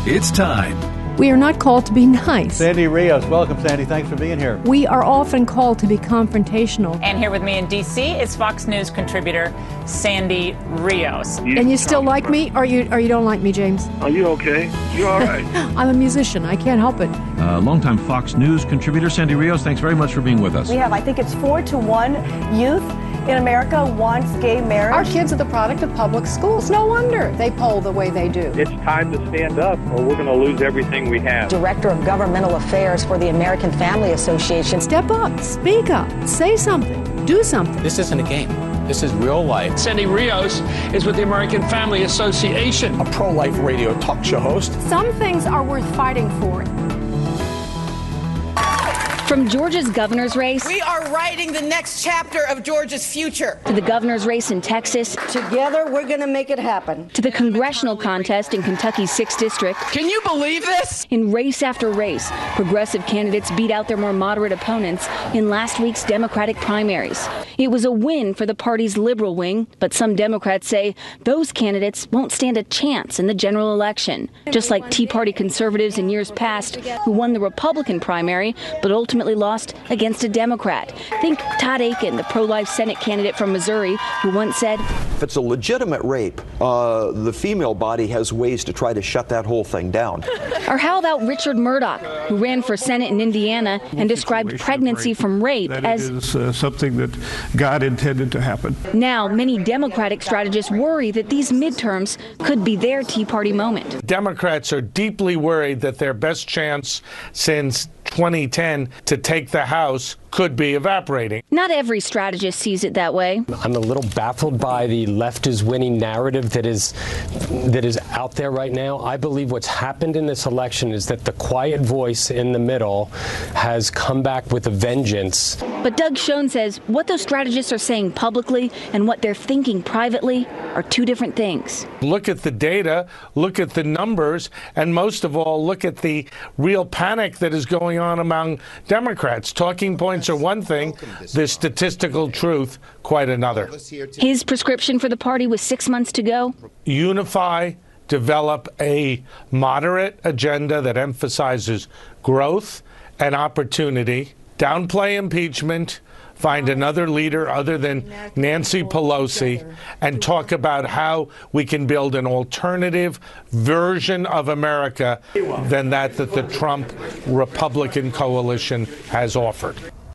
It's time. We are not called to be nice. Sandy Rios, welcome, Sandy. Thanks for being here. We are often called to be confrontational. And here with me in D.C. is Fox News contributor Sandy Rios. And you still like me, or you don't like me, James? Are you okay? You all right? I'm a musician. I can't help it. Longtime Fox News contributor Sandy Rios, thanks very much for being with us. We have, I think it's 4-1 youth in America wants gay marriage. Our kids are the product of public schools. No wonder they poll the way they do. It's time to stand up or we're going to lose everything we have. Director of Governmental Affairs for the American Family Association. Step up, speak up, say something, do something. This isn't a game. This is real life. Sandy Rios is with the American Family Association, a pro-life radio talk show host. Some things are worth fighting for. From Georgia's governor's race, we are writing the next chapter of Georgia's future. To the governor's race in Texas. Together, we're going to make it happen. To the congressional contest in Kentucky's 6th District. Can you believe this? In race after race, progressive candidates beat out their more moderate opponents in last week's Democratic primaries. It was a win for the party's liberal wing, but some Democrats say those candidates won't stand a chance in the general election. Just like Tea Party conservatives in years past who won the Republican primary, but ultimately lost against a Democrat. Think Todd Akin, the pro-life Senate candidate from Missouri, who once said, if it's a legitimate rape, the female body has ways to try to shut that whole thing down. Or how about Richard Murdoch, who ran for Senate in Indiana and described pregnancy from rape as something that God intended to happen. Now, many Democratic strategists worry that these midterms could be their Tea Party moment. Democrats are deeply worried that their best chance since 2010 to take the House could be evaporating. Not every strategist sees it that way. I'm a little baffled by the left is winning narrative that is out there right now. I believe what's happened in this election is that the quiet voice in the middle has come back with a vengeance. But Doug Schoen says what those strategists are saying publicly and what they're thinking privately are two different things. Look at the data, look at the numbers, and most of all, look at the real panic that is going on among Democrats. Talking points are one thing, the statistical truth quite another. His prescription for the party with 6 months to go? Unify, develop a moderate agenda that emphasizes growth and opportunity, downplay impeachment, find another leader other than Nancy Pelosi, and talk about how we can build an alternative version of America than that the Trump Republican coalition has offered.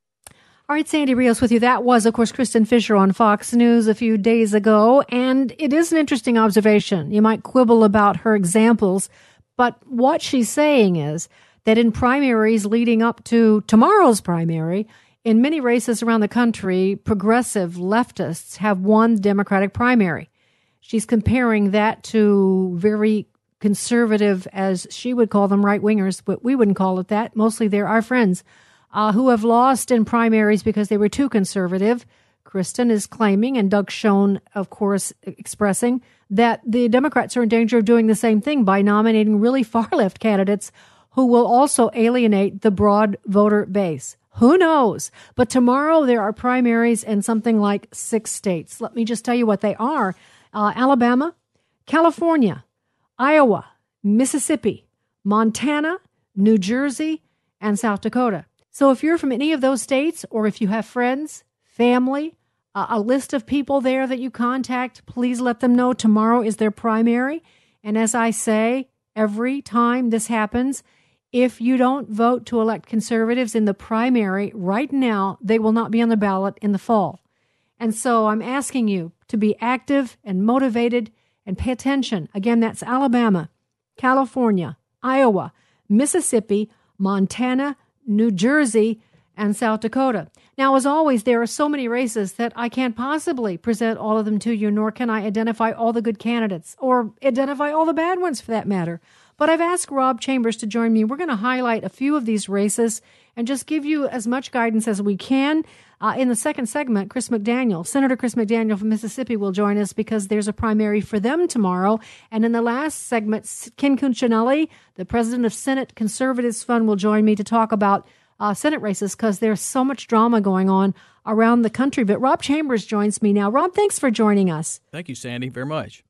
All right, Sandy Rios with you. That was, of course, Kristen Fisher on Fox News a few days ago, and it is an interesting observation. You might quibble about her examples, but what she's saying is that in primaries leading up to tomorrow's primary, in many races around the country, progressive leftists have won the Democratic primary. She's comparing that to very conservative, as she would call them, right-wingers, but we wouldn't call it that. Mostly they're our friends who have lost in primaries because they were too conservative. Kristen is claiming, and Doug Schoen, of course, expressing, that the Democrats are in danger of doing the same thing by nominating really far-left candidates who will also alienate the broad voter base. Who knows? But tomorrow there are primaries in something like 6 states. Let me just tell you what they are. Alabama, California, Iowa, Mississippi, Montana, New Jersey, and South Dakota. So if you're from any of those states, or if you have friends, family, a list of people there that you contact, please let them know tomorrow is their primary. And as I say, every time this happens, if you don't vote to elect conservatives in the primary right now, they will not be on the ballot in the fall. And so I'm asking you to be active and motivated and pay attention. Again, that's Alabama, California, Iowa, Mississippi, Montana, New Jersey, and South Dakota. Now, as always, there are so many races that I can't possibly present all of them to you, nor can I identify all the good candidates or identify all the bad ones for that matter. But I've asked Rob Chambers to join me. We're going to highlight a few of these races and just give you as much guidance as we can. In the second segment, Senator Chris McDaniel from Mississippi will join us because there's a primary for them tomorrow. And in the last segment, Ken Cuccinelli, the president of Senate Conservatives Fund, will join me to talk about Senate races because there's so much drama going on around the country. But Rob Chambers joins me now. Rob, thanks for joining us. Thank you, Sandy, very much.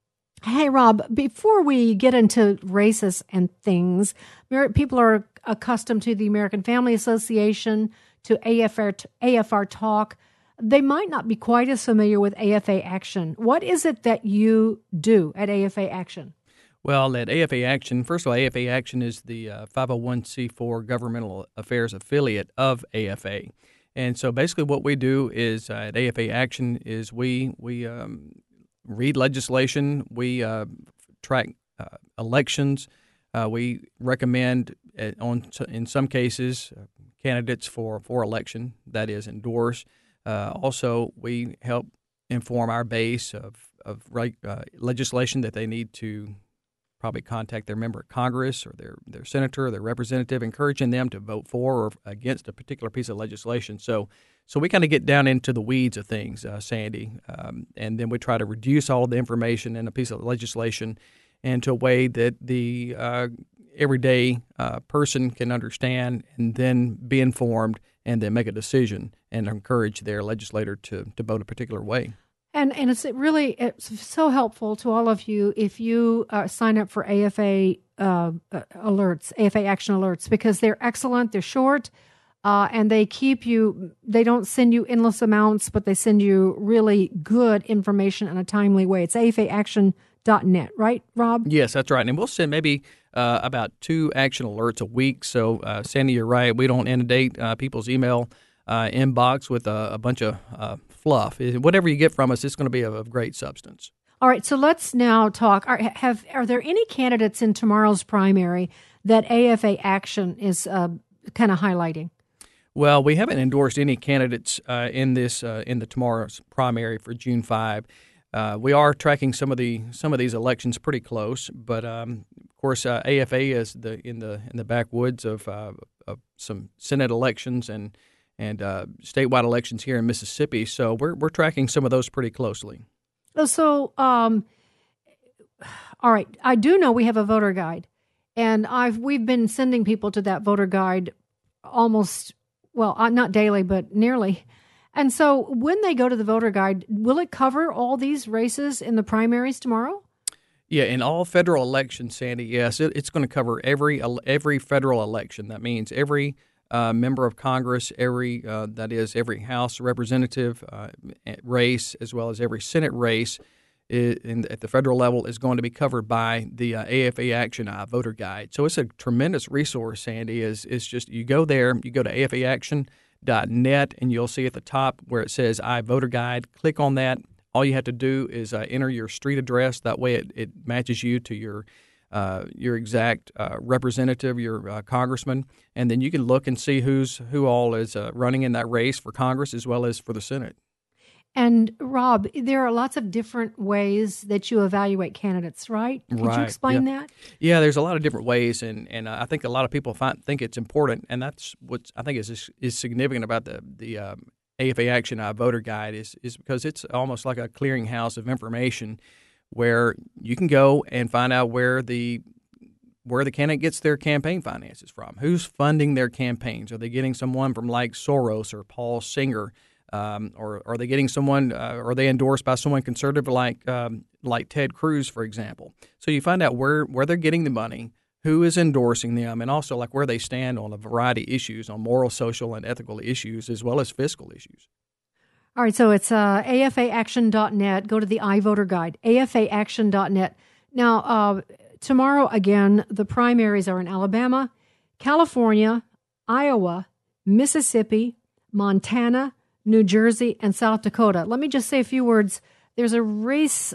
Hey, Rob, before we get into races and things, people are accustomed to the American Family Association, to AFR Talk. They might not be quite as familiar with AFA Action. What is it that you do at AFA Action? Well, at AFA Action, first of all, AFA Action is the 501c4 governmental affairs affiliate of AFA. And so basically what we do is at AFA Action is we read legislation, we track elections, we recommend in some cases candidates for election, that is, endorse. Also, we help inform our base of legislation that they need to probably contact their member of Congress or their senator or their representative, encouraging them to vote for or against a particular piece of legislation. So we kind of get down into the weeds of things, Sandy, and then we try to reduce all of the information in a piece of legislation into a way that the everyday person can understand and then be informed and then make a decision and encourage their legislator to vote a particular way. And it's so helpful to all of you if you sign up for AFA alerts, AFA Action alerts, because they're excellent, they're short, and they don't send you endless amounts, but they send you really good information in a timely way. It's afaaction.net, right, Rob? Yes, that's right. And we'll send maybe about 2 action alerts a week. So, Sandy, you're right. We don't inundate people's email inbox with a bunch of fluff. Whatever you get from us, it's going to be of great substance. All right, so let's now talk. Are there any candidates in tomorrow's primary that AFA Action is kind of highlighting? Well, we haven't endorsed any candidates in the tomorrow's primary for June 5. We are tracking some of these elections pretty close, but of course AFA is in the backwoods of some Senate elections and statewide elections here in Mississippi. So we're tracking some of those pretty closely. So, all right, I do know we have a voter guide, and we've been sending people to that voter guide almost, well, not daily, but nearly. And so when they go to the voter guide, will it cover all these races in the primaries tomorrow? Yeah, in all federal elections, Sandy, yes, it's going to cover every federal election. That means every member of Congress, every House representative race, as well as every Senate race at the federal level is going to be covered by the AFA Action voter guide. So it's a tremendous resource, Sandy. It's just you go there, you go to afaaction.net, and you'll see at the top where it says iVoter Guide. Click on that. All you have to do is enter your street address. That way it matches you to your exact representative, your congressman, and then you can look and see who all is running in that race for Congress as well as for the Senate. And Rob, there are lots of different ways that you evaluate candidates, right? Could you explain that? Yeah, there's a lot of different ways, and I think a lot of people think it's important, and that's what I think is significant about the AFA Action voter guide is because it's almost like a clearinghouse of information where you can go and find out where the candidate gets their campaign finances from. Who's funding their campaigns? Are they getting someone from like Soros or Paul Singer? Or are they getting someone? Are they endorsed by someone conservative like Ted Cruz, for example? So you find out where they're getting the money, who is endorsing them, and also like where they stand on a variety of issues, on moral, social, and ethical issues, as well as fiscal issues. All right, so it's afaaction.net. Go to the iVoter Guide, afaaction.net. Now, tomorrow, again, the primaries are in Alabama, California, Iowa, Mississippi, Montana, New Jersey, and South Dakota. Let me just say a few words. There's a race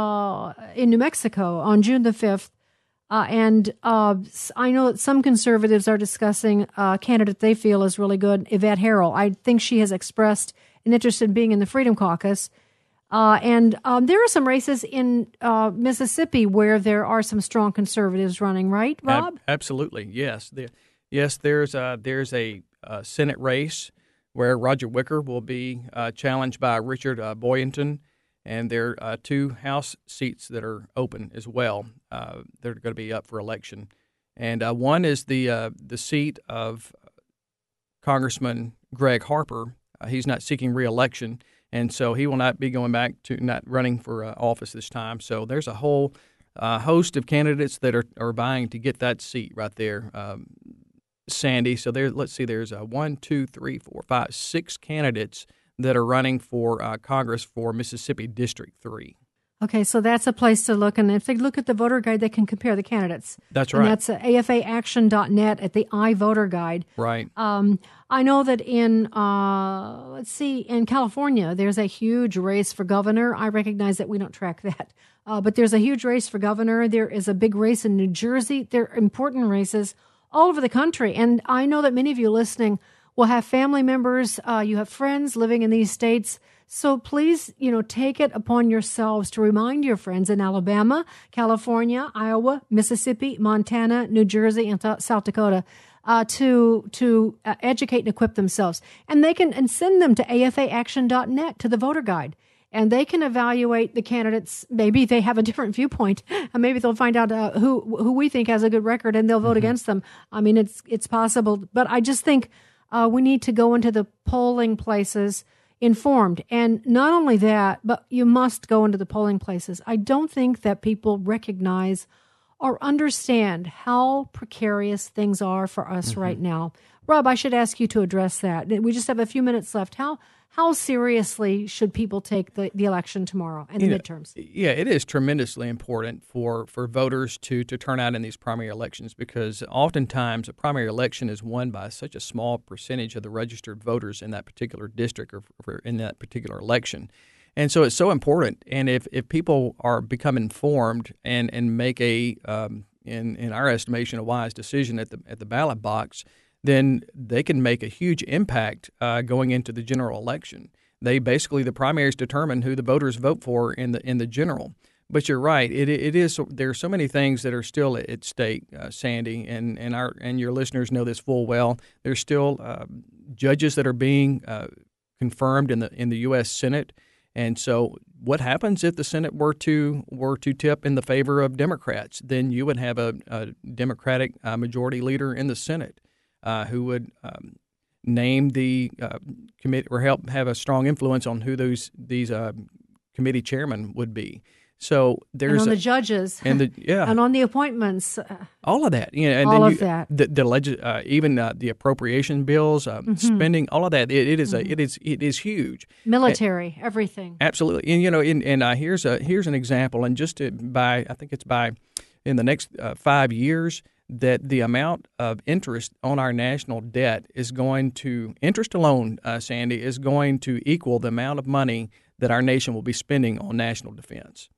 in New Mexico on June the 5th, and I know that some conservatives are discussing a candidate they feel is really good, Yvette Herrell. I think she has expressed an interest in being in the Freedom Caucus. And there are some races in Mississippi where there are some strong conservatives running, right, Rob? Absolutely, yes. There's a Senate race where Roger Wicker will be challenged by Richard Boynton, and there are 2 House seats that are open as well. They're going to be up for election, and one is the seat of Congressman Greg Harper. He's not seeking re-election, And so he will not be going back to not running for office this time. So there's a whole host of candidates that are vying to get that seat right there, Sandy. So let's see, there's 6 candidates that are running for Congress for Mississippi District 3. Okay, so that's a place to look. And if they look at the voter guide, they can compare the candidates. That's right. And that's afaaction.net at the iVoter Guide. Right. I know that in California, there's a huge race for governor. I recognize that we don't track that. But there's a huge race for governor. There is a big race in New Jersey. There are important races all over the country. And I know that many of you listening will have family members. You have friends living in these states. So please, take it upon yourselves to remind your friends in Alabama, California, Iowa, Mississippi, Montana, New Jersey, and South Dakota to educate and equip themselves. And they can send them to afaaction.net to the voter guide. And they can evaluate the candidates. Maybe they have a different viewpoint, and maybe they'll find out who we think has a good record, and they'll vote against them. I mean, it's possible, but I just think we need to go into the polling places informed. And not only that, but you must go into the polling places. I don't think that people recognize or understand how precarious things are for us right now. Rob, I should ask you to address that. We just have a few minutes left. How seriously should people take the election tomorrow and the midterms? Yeah, it is tremendously important for voters to turn out in these primary elections, because oftentimes a primary election is won by such a small percentage of the registered voters in that particular district or in that particular election. And so it's so important. And if people are become informed and make in our estimation, a wise decision at the ballot box, then they can make a huge impact going into the general election. The primaries determine who the voters vote for in the general. But you're right, it is. There are so many things that are still at stake, Sandy, and your listeners know this full well. There's still judges that are being confirmed in the U.S. Senate, and so what happens if the Senate were to tip in the favor of Democrats? Then you would have a Democratic majority leader in the Senate. Who would name the committee or help have a strong influence on who these committee chairmen would be. So there's and on the judges and and on the appointments, all of that. And all then of that. Even the appropriation bills, spending, all of that. It is huge. Military, everything. Absolutely, and here's an example, and just I think it's in the next 5 years, that the amount of interest on our national debt interest alone, Sandy, is going to equal the amount of money that our nation will be spending on national defense.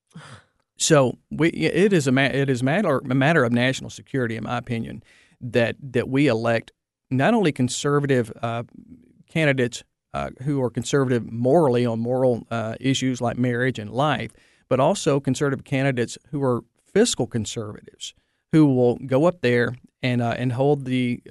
So it is a matter of national security, in my opinion, that we elect not only conservative candidates who are conservative morally on moral issues like marriage and life, but also conservative candidates who are fiscal conservatives, who will go up there and hold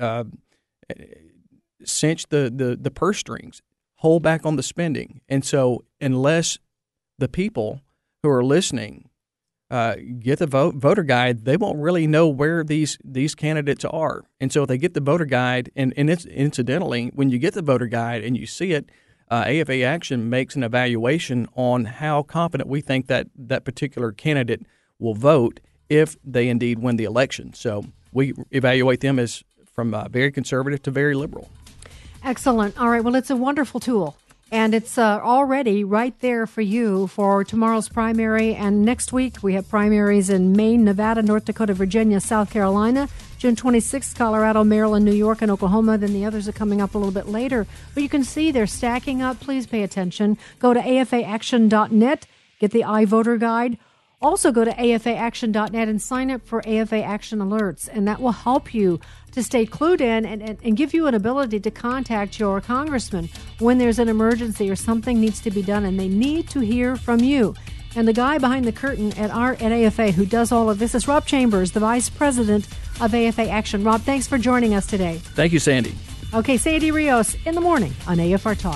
cinch the purse strings, hold back on the spending. And so unless the people who are listening get the voter guide, they won't really know where these candidates are. And so if they get the voter guide, and it's, incidentally, when you get the voter guide and you see it, AFA Action makes an evaluation on how confident we think that particular candidate will vote if they indeed win the election. So we evaluate them as from very conservative to very liberal. Excellent. All right. Well, it's a wonderful tool, and it's already right there for you for tomorrow's primary. And next week, we have primaries in Maine, Nevada, North Dakota, Virginia, South Carolina, June 26th, Colorado, Maryland, New York, and Oklahoma. Then the others are coming up a little bit later. But you can see they're stacking up. Please pay attention. Go to afaaction.net, get the iVoter Guide. Also, go to afaaction.net and sign up for AFA Action Alerts, and that will help you to stay clued in and give you an ability to contact your congressman when there's an emergency or something needs to be done, and they need to hear from you. And the guy behind the curtain at AFA who does all of this is Rob Chambers, the Vice President of AFA Action. Rob, thanks for joining us today. Thank you, Sandy. Okay, Sandy Rios in the morning on AFR Talk.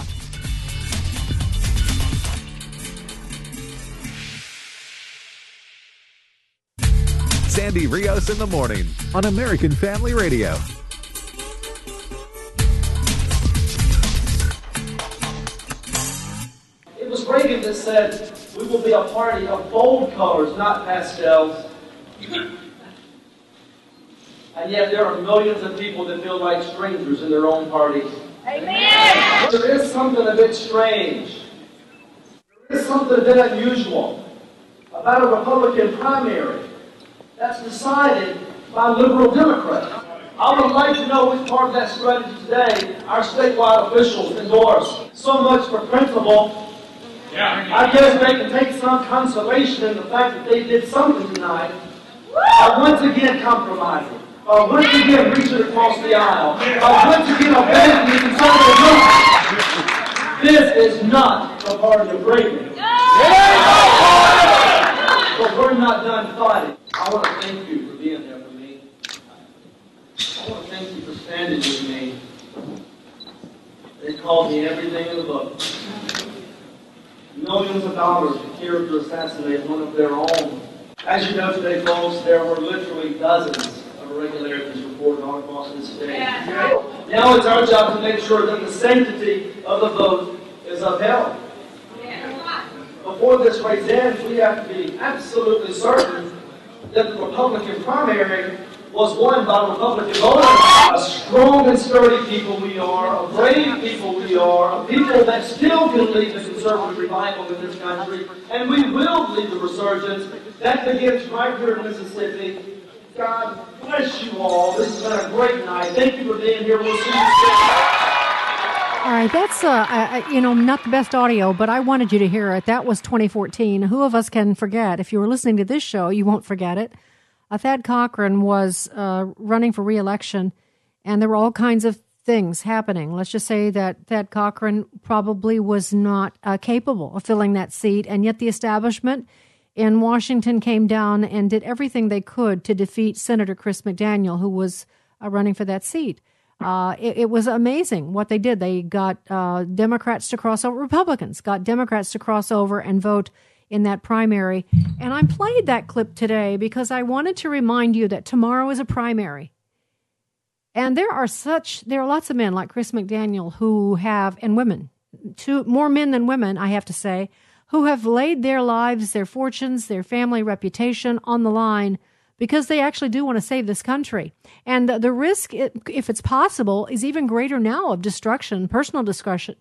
Sandy Rios in the morning on American Family Radio. Reagan that said, we will be a party of bold colors, not pastels. And yet there are millions of people that feel like strangers in their own parties. Amen. There is something a bit strange. There is something a bit unusual about a Republican primary that's decided by liberal Democrats. I would like to know which part of that strategy today our statewide officials endorse. So much for principle. I guess they can take some consolation in the fact that they did something tonight. Once again compromising. Once again reaching across the aisle. Once again abandoning the conservative movement. This is not the party of greatness. But we're not done fighting. I want to thank you for being there for me. I want to thank you for standing with me. They called me everything in the book. Millions of dollars for care to assassinate one of their own. As you know today, folks, there were literally dozens of irregularities reported all across this state. Now it's our job to make sure that the sanctity of the vote is upheld. Before this race ends, we have to be absolutely certain that the Republican primary was won by Republican voters. A strong and sturdy people we are, a brave people we are, a people that still can lead the conservative revival in this country, and we will lead the resurgence. That begins right here in Mississippi. God bless you all. This has been a great night. Thank you for being here. We'll see you soon. All right, that's not the best audio, but I wanted you to hear it. That was 2014. Who of us can forget? If you were listening to this show, you won't forget it. Thad Cochran was running for re-election, and there were all kinds of things happening. Let's just say that Thad Cochran probably was not capable of filling that seat, and yet the establishment in Washington came down and did everything they could to defeat Senator Chris McDaniel, who was running for that seat. It was amazing what they did. They got Democrats to cross over, Republicans got Democrats to cross over and vote in that primary. And I played that clip today because I wanted to remind you that tomorrow is a primary. And there are lots of men like Chris McDaniel who have, and women, more men than women, I have to say, who have laid their lives, their fortunes, their family reputation on the line because they actually do want to save this country. And the risk, if it's possible, is even greater now of destruction, personal destruction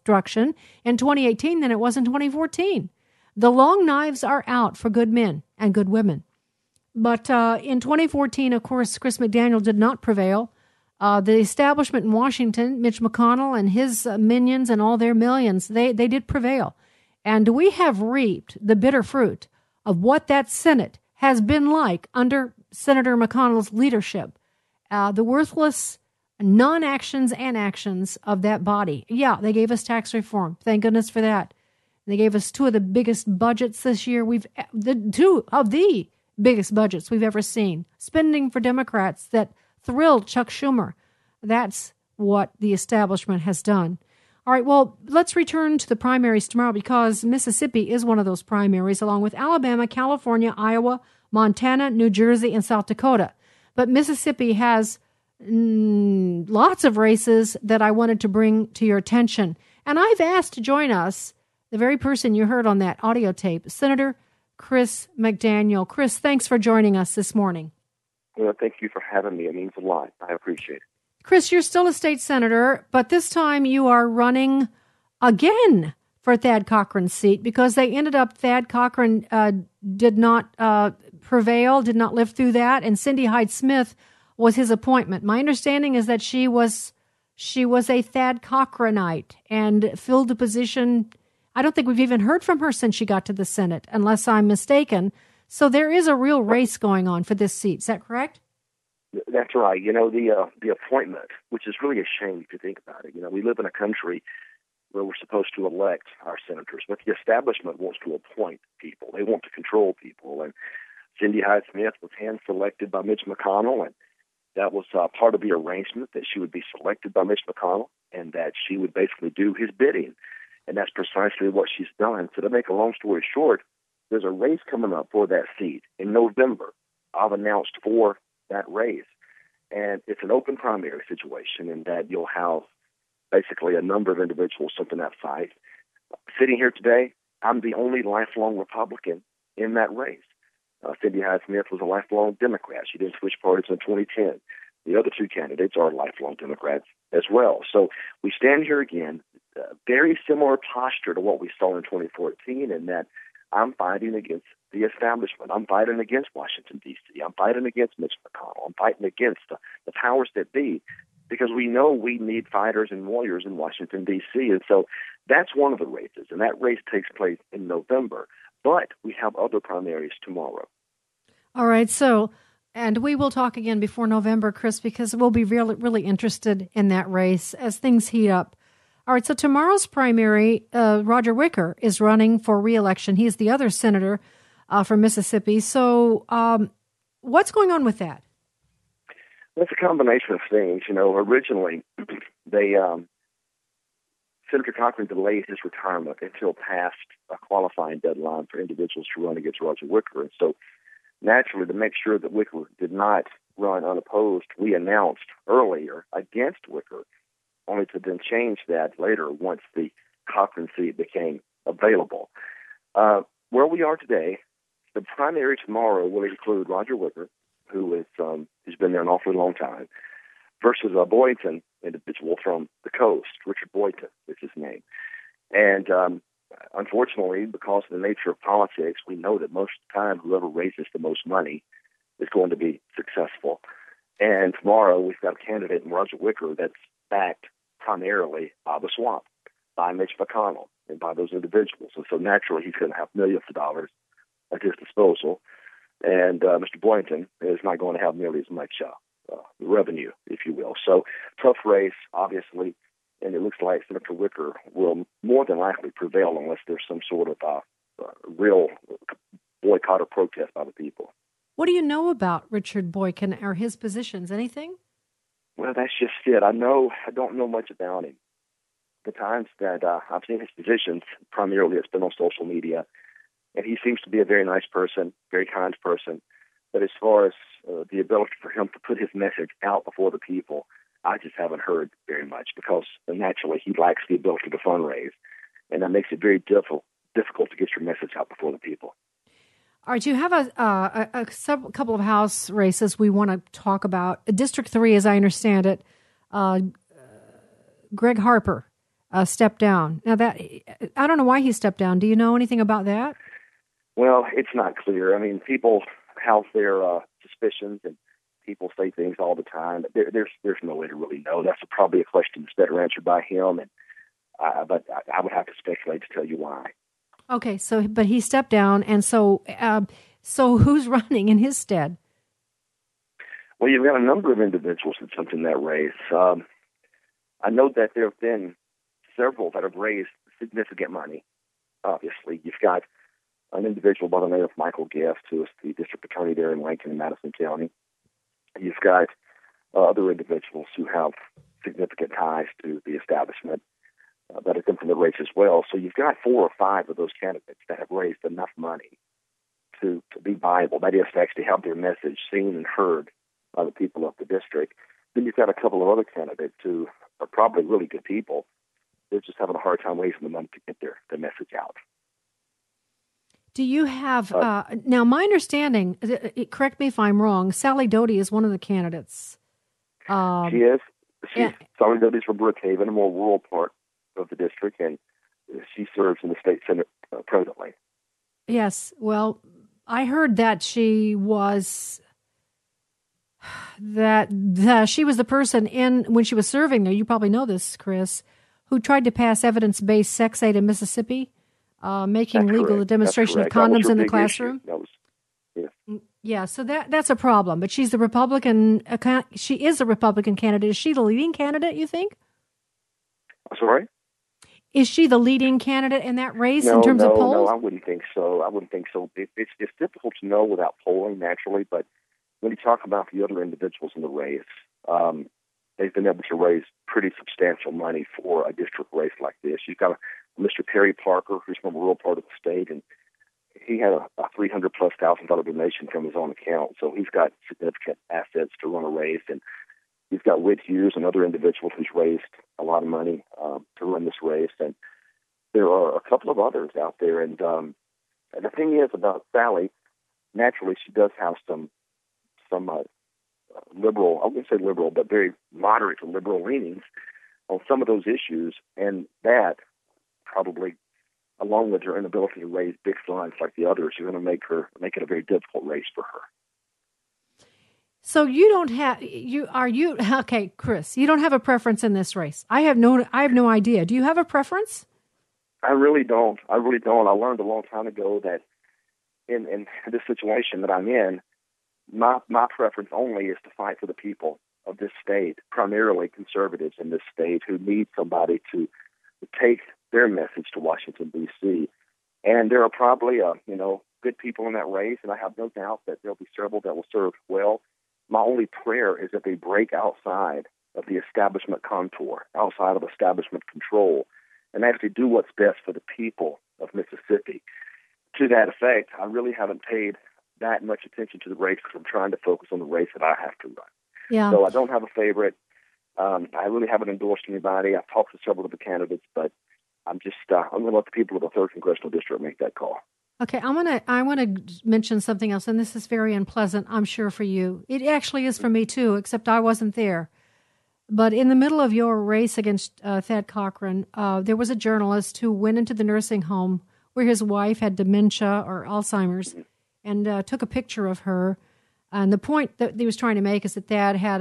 in 2018 than it was in 2014. The long knives are out for good men and good women. But in 2014, of course, Chris McDaniel did not prevail. The establishment in Washington, Mitch McConnell and his minions and all their millions, they did prevail. And we have reaped the bitter fruit of what that Senate has been like under Senator McConnell's leadership. The worthless non-actions and actions of that body. Yeah, they gave us tax reform. Thank goodness for that. They gave us two of the biggest budgets this year. Two of the biggest budgets we've ever seen. Spending for Democrats that thrilled Chuck Schumer. That's what the establishment has done. All right, well, let's return to the primaries tomorrow because Mississippi is one of those primaries, along with Alabama, California, Iowa, Montana, New Jersey, and South Dakota. But Mississippi has lots of races that I wanted to bring to your attention. And I've asked to join us the very person you heard on that audio tape, Senator Chris McDaniel. Chris, thanks for joining us this morning. Well, thank you for having me. It means a lot. I appreciate it. Chris, you're still a state senator, but this time you are running again for Thad Cochran's seat because they ended up, Thad Cochran did not prevail, did not live through that, and Cindy Hyde-Smith was his appointment. My understanding is that she was a Thad Cochranite and filled the position. I don't think we've even heard from her since she got to the Senate, unless I'm mistaken. So there is a real race going on for this seat. Is that correct? That's right. You know, the appointment, which is really a shame if you think about it. You know, we live in a country where we're supposed to elect our senators, but the establishment wants to appoint people. They want to control people. And Cindy Hyde-Smith was hand-selected by Mitch McConnell, and that was part of the arrangement that she would be selected by Mitch McConnell and that she would basically do his bidding. And that's precisely what she's done. So to make a long story short, there's a race coming up for that seat in November. I've announced for that race. And it's an open primary situation in that you'll have basically a number of individuals, something that fight. Sitting here today, I'm the only lifelong Republican in that race. Cindy Hyde-Smith was a lifelong Democrat. She didn't switch parties in 2010. The other two candidates are lifelong Democrats as well. So we stand here again, very similar posture to what we saw in 2014, in that I'm fighting against the establishment. I'm fighting against Washington, D.C. I'm fighting against Mitch McConnell. I'm fighting against the powers that be, because we know we need fighters and warriors in Washington, D.C. And so that's one of the races, and that race takes place in November. But we have other primaries tomorrow. All right, so, and we will talk again before November, Chris, because we'll be really, really interested in that race as things heat up. All right, so tomorrow's primary, Roger Wicker is running for re-election. He's the other senator from Mississippi. So what's going on with that? It's a combination of things. Originally, Senator Cochran delayed his retirement until past a qualifying deadline for individuals to run against Roger Wicker. And so, naturally, to make sure that Wicker did not run unopposed, we announced earlier against Wicker, only to then change that later once the Cochran seat became available. Where we are today, the primary tomorrow will include Roger Wicker, who's been there an awfully long time, versus a Boynton individual from the coast. Richard Boynton is his name. And unfortunately, because of the nature of politics, we know that most of the time whoever raises the most money is going to be successful. And tomorrow we've got a candidate in Roger Wicker that's backed primarily by the swamp, by Mitch McConnell, and by those individuals. And so naturally he's going to have millions of dollars at his disposal. And Mr. Boynton is not going to have nearly as much revenue, if you will. So tough race, obviously, and it looks like Senator Wicker will more than likely prevail unless there's some sort of real boycott or protest by the people. What do you know about Richard Boykin or his positions? Anything? Well, that's just it. I don't know much about him. The times that I've seen his positions, primarily it's been on social media, and he seems to be a very nice person, very kind person. But as far as the ability for him to put his message out before the people, I just haven't heard very much, because naturally he lacks the ability to fundraise, and that makes it very difficult to get your message out before the people. All right, you have a couple of House races we want to talk about. District 3, as I understand it, Greg Harper stepped down. Now, that I don't know why he stepped down. Do you know anything about that? Well, it's not clear. I mean, people have their suspicions, and people say things all the time. There's no way to really know. That's probably a question that's better answered by him, and but I would have to speculate to tell you why. Okay, but he stepped down, and so who's running in his stead? Well, you've got a number of individuals that jumped in that race. I know that there have been several that have raised significant money. Obviously, you've got an individual by the name of Michael Guest, who is the district attorney there in Lincoln and Madison County. You've got other individuals who have significant ties to the establishment that have come from the race as well. So you've got 4 or 5 of those candidates that have raised enough money to be viable. That is, to actually have their message seen and heard by the people of the district. Then you've got a couple of other candidates who are probably really good people. They're just having a hard time raising the money to get their message out. Do you have, now my understanding, correct me if I'm wrong, Sally Doty is one of the candidates. She is. Sally Doty's from Brookhaven, a more rural part of the district, and she serves in the state senate presently. Yes. Well, I heard that she was the person when she was serving there, you probably know this, Chris, who tried to pass evidence-based sex aid in Mississippi. Making That's legal correct. the demonstration of condoms in the classroom. Yeah. Yeah, so that's a problem. But she's the Republican. She is a Republican candidate. Is she the leading candidate, you think? Sorry? Is she the leading candidate in that race in terms of polls? No, I wouldn't think so. It's difficult to know without polling, naturally. But when you talk about the other individuals in the race, they've been able to raise pretty substantial money for a district race like this. You've got Mr. Perry Parker, who's from a rural part of the state, and he had a $300,000+ donation from his own account, so he's got significant assets to run a race. And you've got Whit Hughes, another individual who's raised a lot of money to run this race. And there are a couple of others out there. And the thing is about Sally, naturally, she does have some liberal, I wouldn't say liberal, but very moderate to liberal leanings on some of those issues. And that probably, along with her inability to raise big sons like the others, are going to make it a very difficult race for her. So you don't have okay, Chris? You don't have a preference in this race. I have no idea. Do you have a preference? I really don't. I learned a long time ago that in this situation that I'm in, my preference only is to fight for the people of this state, primarily conservatives in this state who need somebody to take their message to Washington, D.C. And there are probably good people in that race, and I have no doubt that there'll be several that will serve well. My only prayer is that they break outside of the establishment contour, outside of establishment control, and actually do what's best for the people of Mississippi. To that effect, I really haven't paid that much attention to the race because I'm trying to focus on the race that I have to run. Yeah. So I don't have a favorite. I really haven't endorsed anybody. I've talked to several of the candidates, but I'm going to let the people of the 3rd Congressional District make that call. Okay, I want to mention something else, and this is very unpleasant, I'm sure, for you. It actually is for me, too, except I wasn't there. But in the middle of your race against Thad Cochran, there was a journalist who went into the nursing home where his wife had dementia or Alzheimer's and took a picture of her. And the point that he was trying to make is that Thad had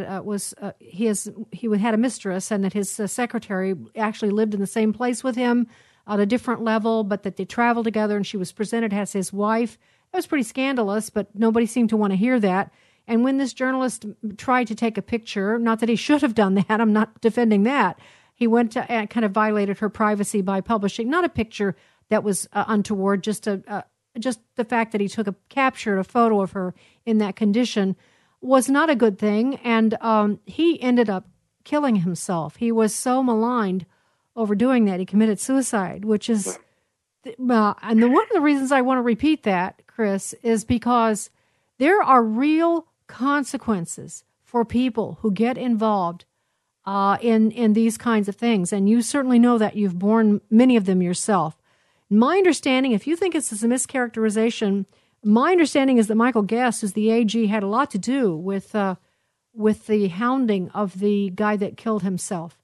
had a mistress, and that his secretary actually lived in the same place with him at a different level, but that they traveled together, and she was presented as his wife. That was pretty scandalous, but nobody seemed to want to hear that. And when this journalist tried to take a picture, not that he should have done that, I'm not defending that, he went to and kind of violated her privacy by publishing not a picture that was untoward, just the fact that he captured a photo of her in that condition was not a good thing, and he ended up killing himself. He was so maligned over doing that, he committed suicide, which is, and one of the reasons I want to repeat that, Chris, is because there are real consequences for people who get involved in these kinds of things, and you certainly know that. You've borne many of them yourself. My understanding, if you think it's a mischaracterization, my understanding is that Michael Guest, who's the AG, had a lot to do with the hounding of the guy that killed himself.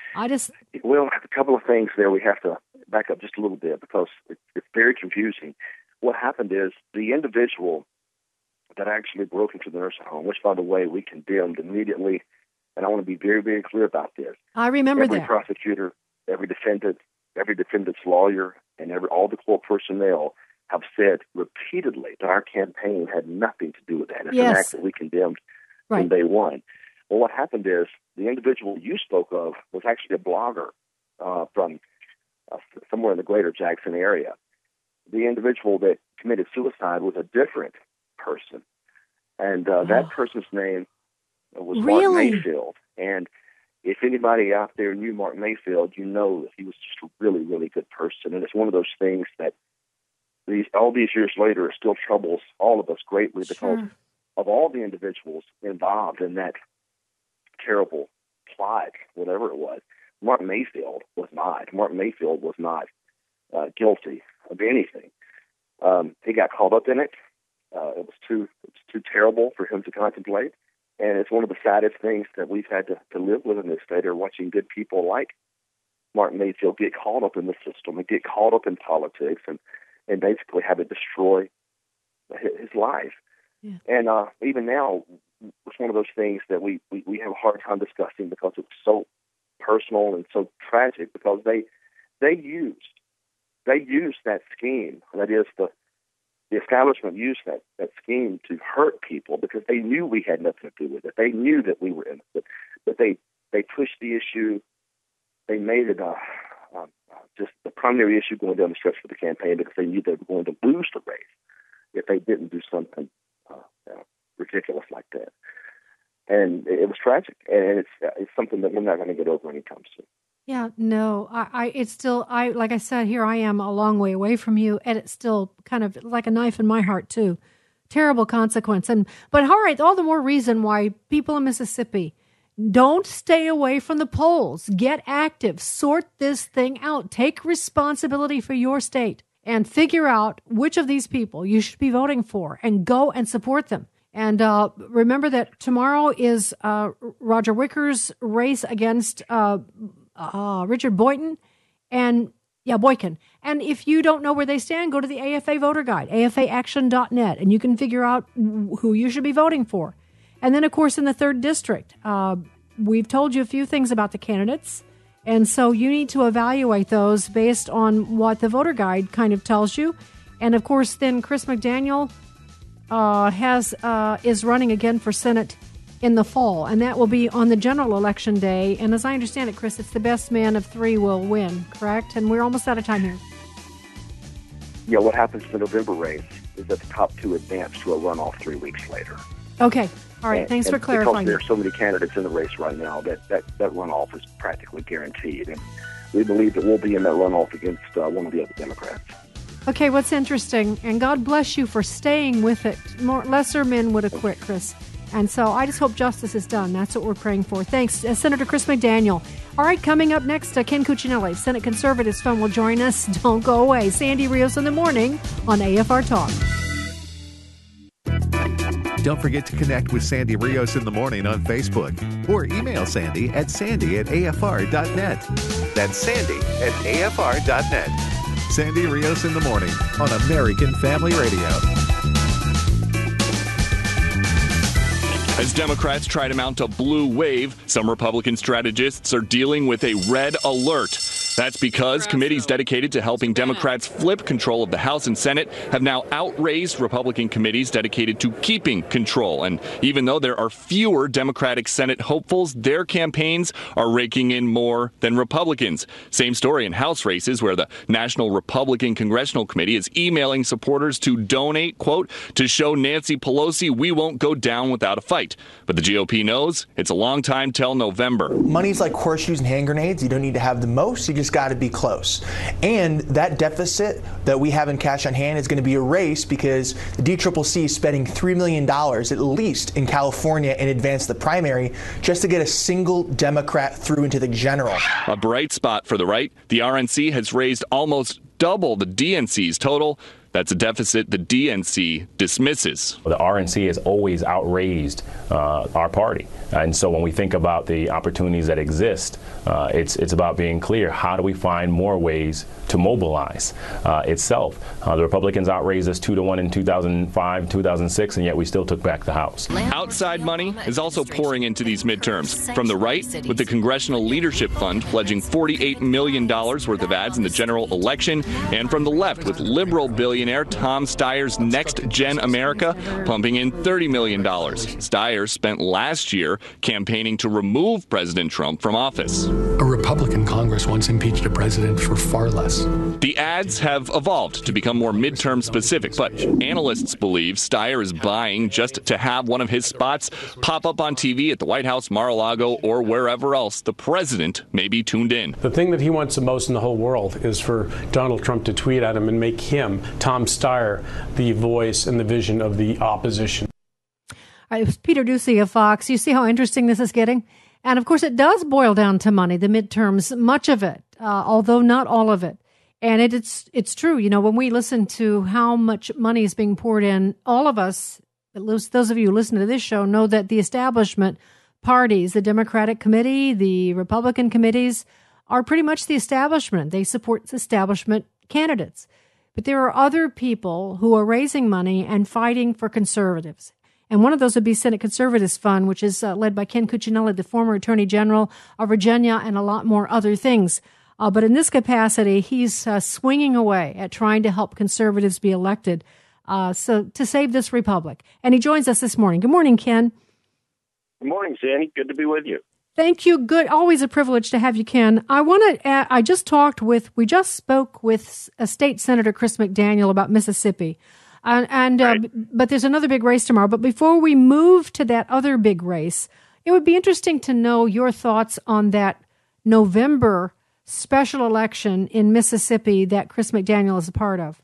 Well, a couple of things there. We have to back up just a little bit because it's very confusing. What happened is the individual that actually broke into the nursing home, which, by the way, we condemned immediately, and I want to be very, very clear about this. I remember every that. Every prosecutor, every defendant's lawyer, and all the court personnel have said repeatedly that our campaign had nothing to do with that. It's an act that we condemned from day one. Well, what happened is the individual you spoke of was actually a blogger from somewhere in the greater Jackson area. The individual that committed suicide was a different person, and that person's name was Mark Mayfield. And if anybody out there knew Mark Mayfield, you know that he was just a really, really good person. And it's one of those things that all these years later still troubles all of us greatly because of all the individuals involved in that terrible plot, whatever it was. Mark Mayfield was not. Mark Mayfield was not guilty of anything. He got caught up in it. It was too terrible for him to contemplate. And it's one of the saddest things that we've had to live with in this state, are watching good people like Mark Mayfield get caught up in the system and get caught up in politics and basically have it destroy his life. Yeah. And even now, it's one of those things that we have a hard time discussing because it's so personal and so tragic, because they used that scheme. That is, the establishment used that scheme to hurt people because they knew we had nothing to do with it. They knew that we were innocent, but they pushed the issue. They made it just the primary issue going down the stretch for the campaign because they knew they were going to lose the race if they didn't do something ridiculous like that. And it was tragic, and it's something that we're not going to get over anytime soon. Yeah, no, it's still, like I said, here I am a long way away from you, and it's still kind of like a knife in my heart too. Terrible consequence. But all right, all the more reason why people in Mississippi Don't stay away from the polls. Get active. Sort this thing out. Take responsibility for your state and figure out which of these people you should be voting for and go and support them. And remember that tomorrow is Roger Wicker's race against Richard Boykin. Boykin. And if you don't know where they stand, go to the AFA voter guide, afaaction.net, and you can figure out who you should be voting for. And then, of course, in the 3rd District, we've told you a few things about the candidates. And so you need to evaluate those based on what the voter guide kind of tells you. And, of course, then Chris McDaniel is running again for Senate in the fall, and that will be on the general election day. And as I understand it, Chris, it's the best man of 3 will win, correct? And we're almost out of time here. Yeah, what happens in the November race is that the top 2 advance to a runoff 3 weeks later. Okay. All right. Thanks for clarifying. Because there are so many candidates in the race right now that runoff is practically guaranteed. And we believe that we'll be in that runoff against one of the other Democrats. Okay, what's interesting, and God bless you for staying with it. Lesser men would have quit, Chris. And so I just hope justice is done. That's what we're praying for. Thanks, Senator Chris McDaniel. All right, coming up next, Ken Cuccinelli, Senate Conservatives Fund, will join us. Don't go away. Sandy Rios in the morning on AFR Talk. Don't forget to connect with Sandy Rios in the morning on Facebook or email Sandy at sandy@afr.net. That's sandy@afr.net. Sandy Rios in the morning on American Family Radio. As Democrats try to mount a blue wave, some Republican strategists are dealing with a red alert. That's because committees dedicated to helping Democrats flip control of the House and Senate have now outraised Republican committees dedicated to keeping control. And even though there are fewer Democratic Senate hopefuls, their campaigns are raking in more than Republicans. Same story in House races, where the National Republican Congressional Committee is emailing supporters to donate, quote, to show Nancy Pelosi we won't go down without a fight. But the GOP knows it's a long time till November. Money's like horseshoes and hand grenades. You don't need to have the most. You just got to be close. And that deficit that we have in cash on hand is going to be erased because the DCCC is spending $3 million at least in California in advance of the primary just to get a single Democrat through into the general. A bright spot for the right. The RNC has raised almost double the DNC's total. That's a deficit the DNC dismisses. The RNC has always outraised our party. And so when we think about the opportunities that exist, it's about being clear. How do we find more ways to mobilize itself? The Republicans outraised us 2-1 in 2005, 2006, and yet we still took back the House. Outside money is also pouring into these midterms. From the right, with the Congressional Leadership Fund pledging $48 million worth of ads in the general election, and from the left, with liberal billionaire Tom Steyer's Next Gen America pumping in $30 million. Steyer spent last year campaigning to remove President Trump from office. A Republican Congress once impeached a president for far less. The ads have evolved to become more midterm specific, but analysts believe Steyer is buying just to have one of his spots pop up on TV at the White House, Mar-a-Lago, or wherever else the president may be tuned in. The thing that he wants the most in the whole world is for Donald Trump to tweet at him and make him, Tom Steyer, the voice and the vision of the opposition. All right, it was Peter Doocy of Fox. You see how interesting this is getting? And, of course, it does boil down to money, the midterms, much of it, although not all of it. And it's true. You know, when we listen to how much money is being poured in, all of us, at least those of you who listen to this show, know that the establishment parties, the Democratic committee, the Republican committees, are pretty much the establishment. They support the establishment candidates. But there are other people who are raising money and fighting for conservatives. And one of those would be Senate Conservatives Fund, which is led by Ken Cuccinelli, the former Attorney General of Virginia, and a lot more other things. But in this capacity, he's swinging away at trying to help conservatives be elected so to save this republic. And he joins us this morning. Good morning, Ken. Good morning, Sandy. Good to be with you. Thank you. Good. Always a privilege to have you, Ken. We just spoke with State Senator Chris McDaniel about Mississippi. But there's another big race tomorrow. But before we move to that other big race, it would be interesting to know your thoughts on that November special election in Mississippi that Chris McDaniel is a part of.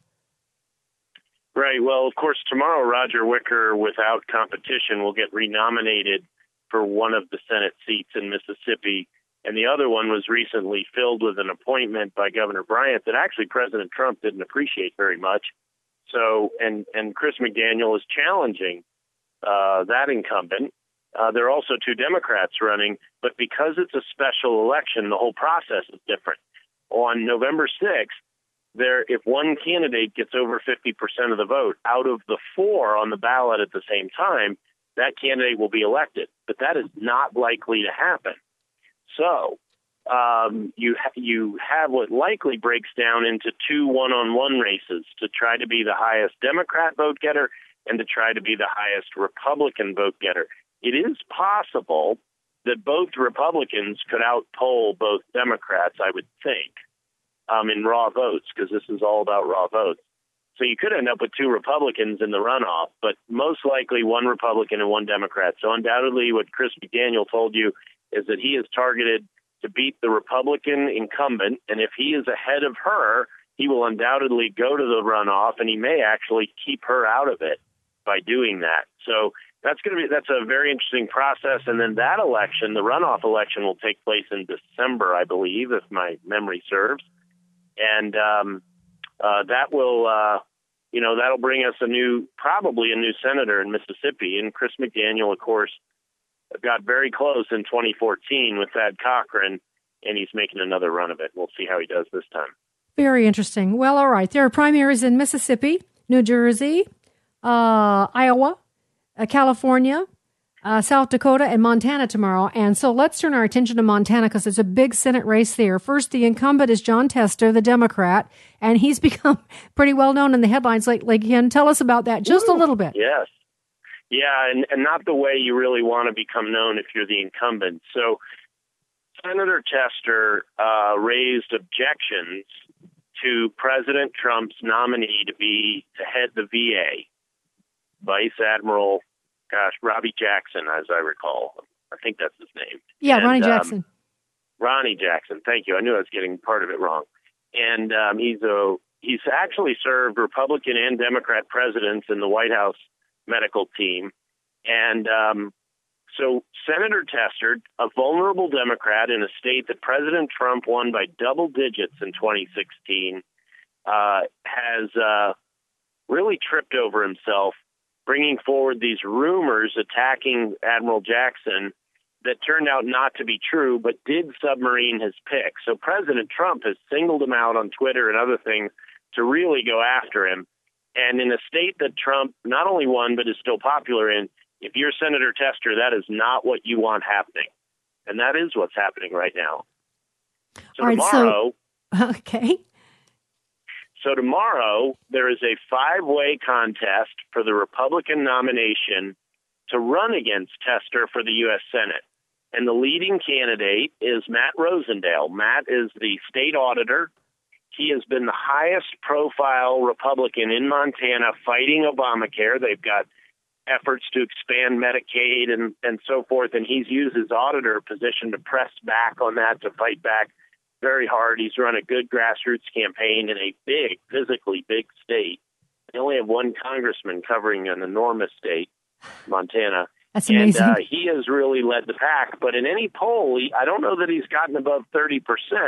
Right. Well, of course, tomorrow Roger Wicker, without competition, will get renominated for one of the Senate seats in Mississippi, and the other one was recently filled with an appointment by Governor Bryant that actually President Trump didn't appreciate very much. So, and Chris McDaniel is challenging that incumbent. There are also two Democrats running, but because it's a special election, the whole process is different. On November 6th, if one candidate gets over 50% of the vote out of the 4 on the ballot at the same time, that candidate will be elected. But that is not likely to happen. So you have what likely breaks down into 2 one-on-one races to try to be the highest Democrat vote getter and to try to be the highest Republican vote getter. It is possible that both Republicans could outpoll both Democrats, I would think, in raw votes, because this is all about raw votes. So you could end up with 2 Republicans in the runoff, but most likely 1 Republican and 1 Democrat. So undoubtedly what Chris McDaniel told you is that he is targeted to beat the Republican incumbent, and if he is ahead of her, he will undoubtedly go to the runoff, and he may actually keep her out of it by doing that. So that's a very interesting process. And then that election, the runoff election, will take place in December, I believe, if my memory serves. And that will, that'll bring us probably a new senator in Mississippi. And Chris McDaniel, of course, got very close in 2014 with Thad Cochran, and he's making another run of it. We'll see how he does this time. Very interesting. Well, all right. There are primaries in Mississippi, New Jersey, Iowa, California, South Dakota, and Montana tomorrow. And so let's turn our attention to Montana because it's a big Senate race there. First, the incumbent is Jon Tester, the Democrat, and he's become pretty well known in the headlines lately. Ken, tell us about that just a little bit. Yes. Yeah, and not the way you really want to become known if you're the incumbent. So Senator Tester raised objections to President Trump's nominee to head the VA, Vice Admiral, Robbie Jackson, as I recall. I think that's his name. Yeah, Ronnie Jackson. Ronnie Jackson, thank you. I knew I was getting part of it wrong. And he's actually served Republican and Democrat presidents in the White House medical team. And so Senator Tester, a vulnerable Democrat in a state that President Trump won by double digits in 2016, has really tripped over himself, bringing forward these rumors attacking Admiral Jackson that turned out not to be true, but did submarine his pick. So President Trump has singled him out on Twitter and other things to really go after him. And in a state that Trump not only won, but is still popular in, if you're Senator Tester, that is not what you want happening. And that is what's happening right now. So tomorrow... Okay. So tomorrow, there is a 5-way contest for the Republican nomination to run against Tester for the U.S. Senate. And the leading candidate is Matt Rosendale. Matt is the state auditor. He has been the highest profile Republican in Montana fighting Obamacare. They've got efforts to expand Medicaid and so forth, and he's used his auditor position to press back on that, to fight back very hard. He's run a good grassroots campaign in a big, physically big state. They only have one congressman covering an enormous state, Montana. That's amazing. And he has really led the pack. But in any poll, I don't know that he's gotten above 30%.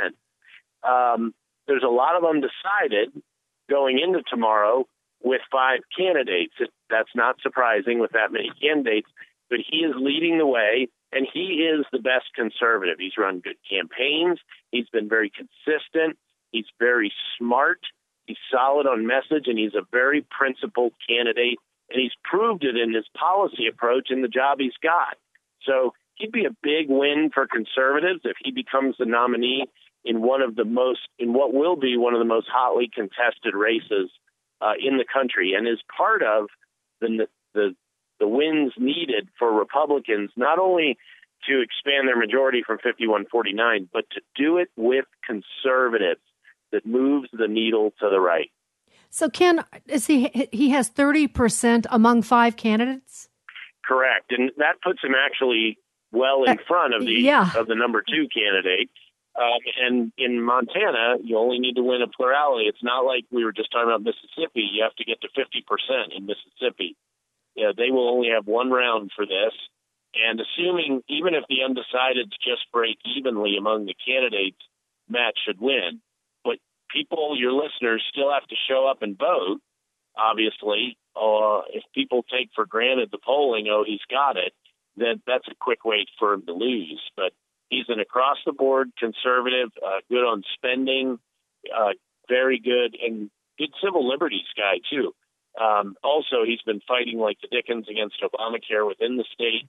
There's a lot of undecided going into tomorrow with 5 candidates. That's not surprising with that many candidates, but he is leading the way, and he is the best conservative. He's run good campaigns. He's been very consistent. He's very smart. He's solid on message, and he's a very principled candidate, and he's proved it in his policy approach in the job he's got. So he'd be a big win for conservatives if he becomes the nominee in what will be one of the most hotly contested races in the country, and is part of the wins needed for Republicans, not only to expand their majority from 51-49, but to do it with conservatives that moves the needle to the right. So Ken, he has 30% among 5 candidates? Correct, and that puts him actually well in front of the number 2 candidate. And in Montana, you only need to win a plurality. It's not like we were just talking about Mississippi. You have to get to 50% in Mississippi. They will only have one round for this. And assuming, even if the undecideds just break evenly among the candidates, Matt should win. But people, your listeners, still have to show up and vote, obviously. If people take for granted the polling, he's got it, then that's a quick way for him to lose. But he's an across-the-board conservative, good on spending, very good, and good civil liberties guy, too. Also, he's been fighting like the Dickens against Obamacare within the state,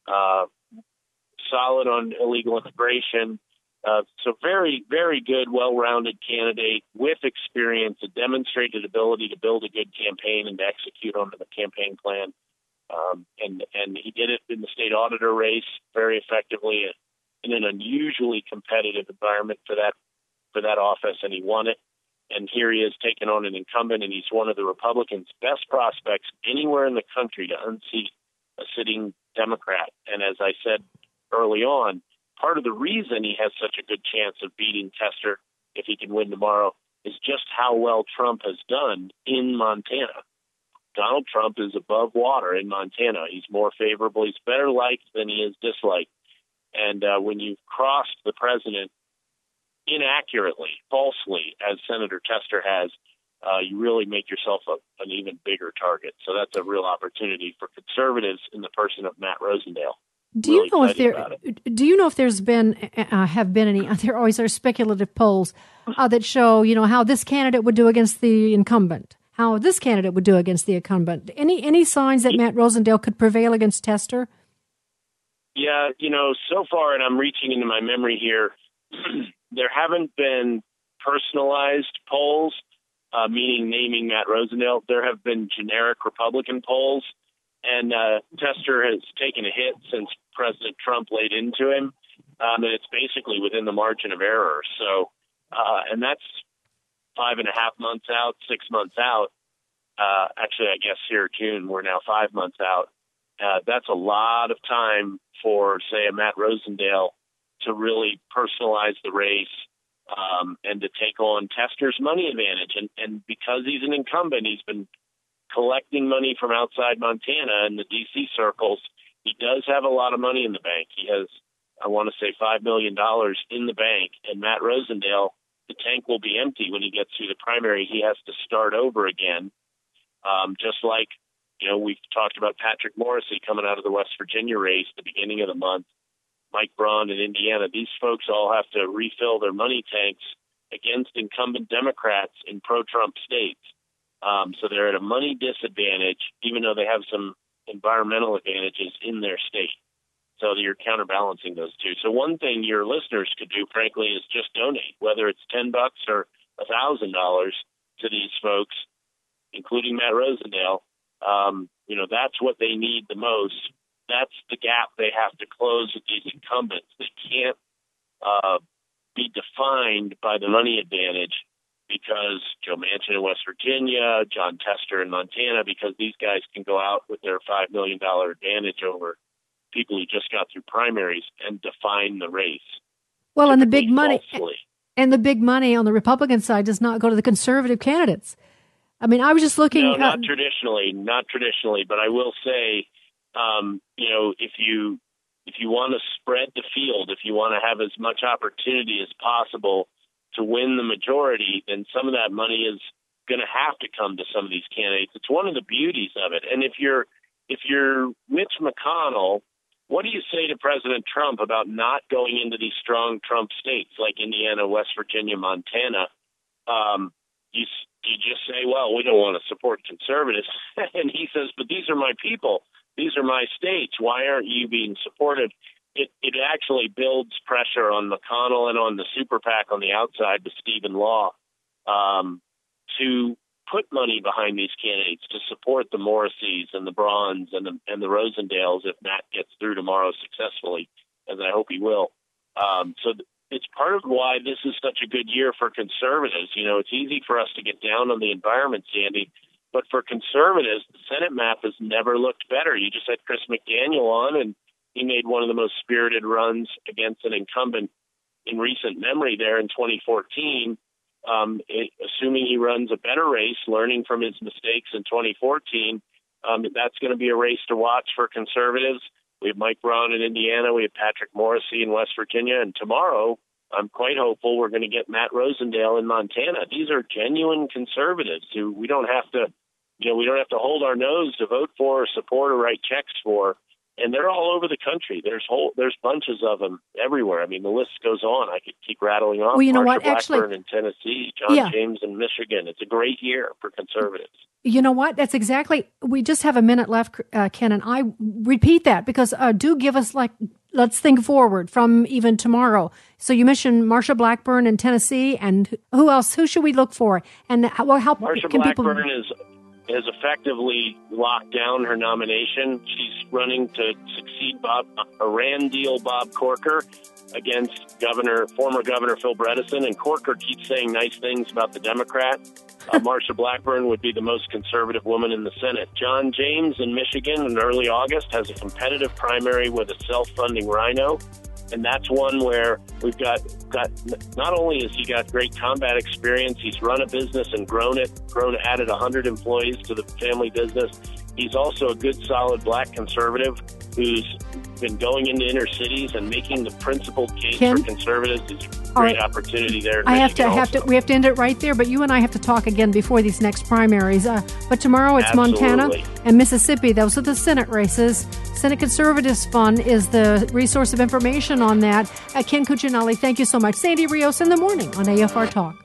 solid on illegal immigration. So very, very good, well-rounded candidate with experience, a demonstrated ability to build a good campaign and to execute on the campaign plan. And he did it in the state auditor race very effectively in an unusually competitive environment for that office, and he won it. And here he is taking on an incumbent, and he's one of the Republicans' best prospects anywhere in the country to unseat a sitting Democrat. And as I said early on, part of the reason he has such a good chance of beating Tester, if he can win tomorrow, is just how well Trump has done in Montana. Donald Trump is above water in Montana. He's more favorable. He's better liked than he is disliked. And when you've crossed the president inaccurately, falsely, as Senator Tester has, you really make yourself an even bigger target. So that's a real opportunity for conservatives in the person of Matt Rosendale. Do you know if there's been have been any? There always are speculative polls that show how this candidate would do against the incumbent, how this candidate would do against the incumbent. Any signs that Matt Rosendale could prevail against Tester? Yeah, so far, and I'm reaching into my memory here, there haven't been personalized polls, meaning naming Matt Rosendale. There have been generic Republican polls, and Tester has taken a hit since President Trump laid into him, and it's basically within the margin of error. So, and that's 5.5 months out, 6 months out. Actually, I guess here, June, we're now 5 months out. That's a lot of time for, say, a Matt Rosendale to really personalize the race and to take on Tester's money advantage. And because he's an incumbent, he's been collecting money from outside Montana in the D.C. circles. He does have a lot of money in the bank. He has, I want to say, $5 million in the bank. And Matt Rosendale, the tank will be empty when he gets through the primary. He has to start over again, just like, we've talked about Patrick Morrisey coming out of the West Virginia race at the beginning of the month, Mike Braun in Indiana. These folks all have to refill their money tanks against incumbent Democrats in pro-Trump states. So they're at a money disadvantage, even though they have some environmental advantages in their state. So you're counterbalancing those two. So one thing your listeners could do, frankly, is just donate, whether it's $10 or $1,000 to these folks, including Matt Rosendale. That's what they need the most. That's the gap they have to close with these incumbents. They can't be defined by the money advantage because Joe Manchin in West Virginia, John Tester in Montana, because these guys can go out with their $5 million advantage over people who just got through primaries and define the race. Well, and the big money on the Republican side does not go to the conservative candidates. I mean, I was just looking. No, not traditionally, but I will say, if you want to spread the field, if you want to have as much opportunity as possible to win the majority, then some of that money is going to have to come to some of these candidates. It's one of the beauties of it. And if you're Mitch McConnell, what do you say to President Trump about not going into these strong Trump states like Indiana, West Virginia, Montana? You just say, well, we don't want to support conservatives. And he says, but these are my people. These are my states. Why aren't you being supportive? It actually builds pressure on McConnell and on the super PAC on the outside with Stephen Law to put money behind these candidates, to support the Morriseys and the Brauns and the Rosendales if Matt gets through tomorrow successfully, as I hope he will. So it's part of why this is such a good year for conservatives. It's easy for us to get down on the environment, Sandy, but for conservatives, the Senate map has never looked better. You just had Chris McDaniel on, and he made one of the most spirited runs against an incumbent in recent memory there in 2014. Assuming he runs a better race, learning from his mistakes in 2014, that's going to be a race to watch for conservatives. We have Mike Braun in Indiana. We have Patrick Morrissey in West Virginia. And tomorrow, I'm quite hopeful we're going to get Matt Rosendale in Montana. These are genuine conservatives who we don't have to hold our nose to vote for or support or write checks for. And they're all over the country. There's bunches of them everywhere. I mean, the list goes on. I could keep rattling off. Well, you know Marsha what? Blackburn Actually, in Tennessee, John James in Michigan. It's a great year for conservatives. You know what? That's exactly. We just have a minute left, Ken, and I repeat that because do give us let's think forward from even tomorrow. So you mentioned Marsha Blackburn in Tennessee, and who else? Who should we look for? And how Marsha can Blackburn has effectively locked down her nomination. She's running to succeed Iran deal Bob Corker against former Governor Phil Bredesen, and Corker keeps saying nice things about the Democrat. Marsha Blackburn would be the most conservative woman in the Senate. John James in Michigan in early August has a competitive primary with a self-funding rhino. And that's one where we've got not only has he got great combat experience, he's run a business and added 100 employees to the family business. He's also a good, solid black conservative who's been going into inner cities and making the principled case for conservatives. It's a great opportunity there. We have to end it right there, but you and I have to talk again before these next primaries. But tomorrow it's Montana and Mississippi. Those are the Senate races. Senate Conservatives Fund is the resource of information on that. Ken Cuccinelli, thank you so much. Sandy Rios in the morning on AFR Talk.